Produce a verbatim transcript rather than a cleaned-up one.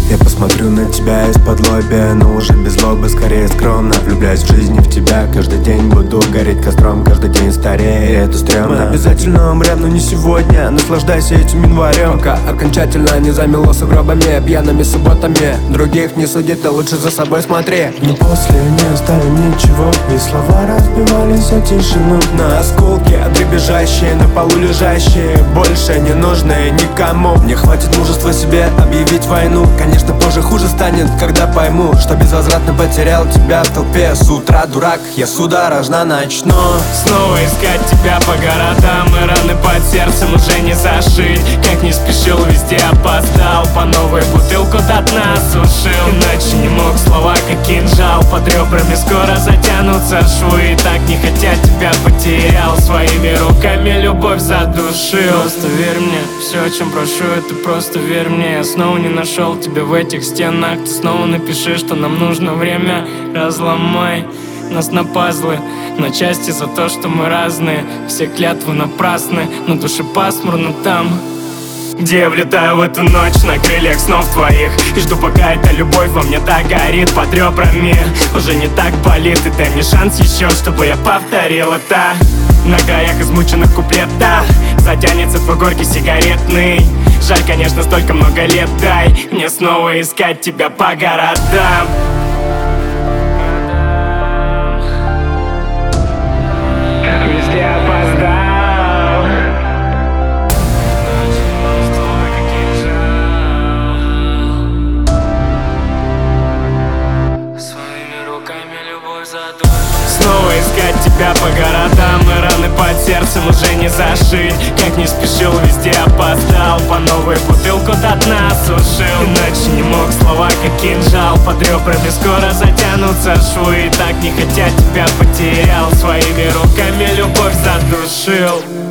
Я посмотрю на тебя из-под лобя, но уже без злобы, скорее скромно. Влюбляюсь в жизнь и в тебя, каждый день буду гореть костром, каждый день старее, это стрёмно. Мы обязательно умрем, но не сегодня, наслаждайся этим январем, пока окончательно не замело сугробами, пьяными субботами. Других не суди, ты лучше за собой смотри. Но после не оставим ничего, и слова разбивались о тишину. На осколки, дребезжащие, на полу лежащие, больше не нужны никому. Мне хватит мужества себе объявить войну. Конечно, позже хуже станет, когда пойму, что безвозвратно потерял тебя в толпе. С утра, дурак, я судорожно начну снова искать тебя по городам, и раны под сердцем уже не зашить. Как не спешил, везде опоздал, по новой бутылку до дна сушил. Иначе не мог, слова как кинжал, под ребрами скоро затянутся швы. И так не хотя тебя потерял, своими руками любовь задушил. Просто верь мне, все, о чем прошу, это просто верь мне. Я снова не нашел тебя в этих стенах. Ты снова напиши, что нам нужно время. Разломай нас на пазлы, на части за то, что мы разные. Все клятвы напрасны, но душе пасмурно там, где я влетаю в эту ночь на крыльях снов твоих. И жду, пока эта любовь во мне так горит под ребрами. Уже не так болит, и дай мне шанс еще, чтобы я повторил это. На краях измученных куплетов затянется твой горький сигаретный. Жаль, конечно, столько много лет, дай мне снова искать тебя по городам. Везде опоздал, своими руками любовь задушил. Снова искать тебя по городам, и раны под сердцем уже не зашить. Как не спешил, везде опоздал, по новой бутылку до дна сушил. Иначе не мог, слова как кинжал, под ребрами скоро затянутся швы. И так не хотя тебя потерял, своими руками любовь задушил.